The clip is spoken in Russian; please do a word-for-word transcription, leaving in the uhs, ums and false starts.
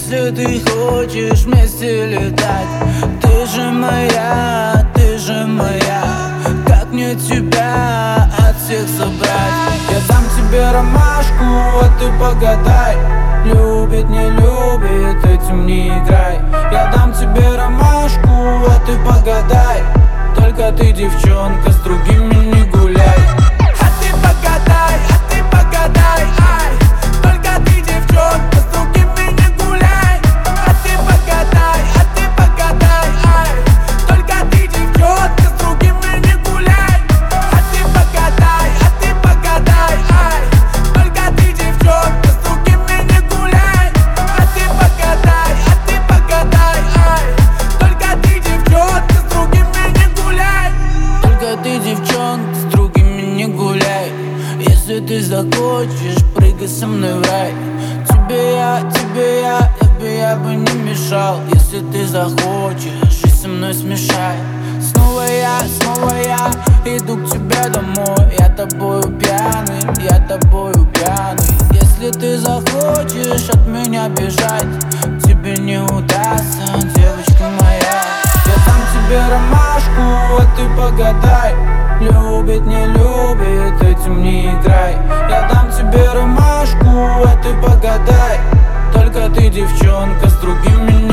Если ты хочешь вместе летать, ты же моя, ты же моя. Как мне тебя от всех собрать? Я дам тебе ромашку, а ты погадай. Любит, не любит, этим не играй. Я дам тебе ромашку, а ты погадай. Только ты, девчонка, с другими не гуляй. А ты погадай, а ты погадай, ай. Только ты, девчонка, с другими не гуляй. А ты погадай, а ты погадай, ай. Только ты, девчонка, с другими не гуляй. А ты погадай, а ты погадай, ай. Только ты, девчонка, с другими не гуляй. А ты погадай, а ты погадай, ай. Только ты, девчонка, с другими не гуляй. Только ты, девчонка, с другими не гуляй. Если ты захочешь, прыгай со мной в рай. Тебе я, тебе я, я бы, я бы не мешал. Если ты захочешь, и со мной смешай. Снова я, снова я иду к тебе домой. Я тобою пьяный, я тобою пьяный. Если ты захочешь от меня бежать, тебе не удастся, девочка моя. Я дам тебе ромашку, а ты погадай. Любит, не любит, этим не играй. Я дам тебе ромашку, а ты погадай. Только ты, девчонка, с другими не